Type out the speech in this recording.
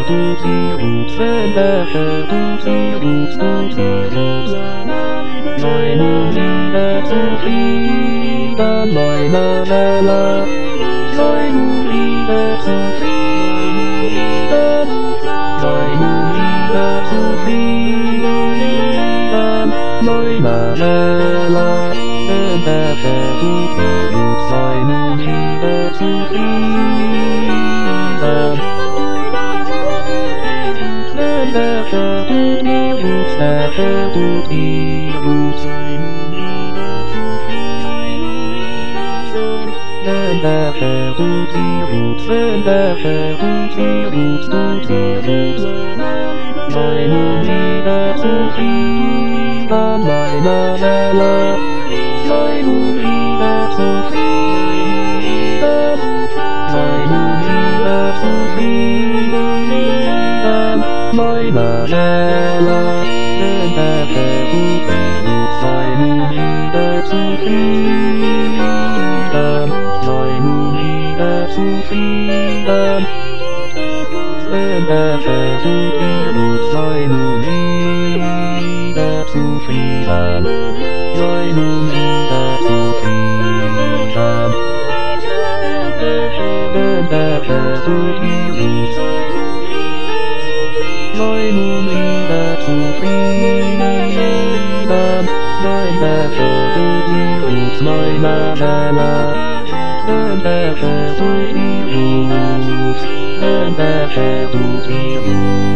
booty roots, when the booty roots, Hallelujah to freedom, my la la la. Hallelujah to freedom, Hallelujah to freedom, my la la la. When the booty roots, Hallelujah to freedom. When the booty roots, the booty roots, when the booty roots, when the booty roots, Hallelujah to freedom, my la la la. Hallelujah to freedom, Hallelujah to freedom, my la la la. When the booty roots, Hallelujah to freedom, Hallelujah to freedom. When the booty roots, Hallelujah to freedom, Hallelujah to freedom. When the booty roots, Hallelujah to freedom. When the booty roots, my la la la. When the booty roots, when the booty roots.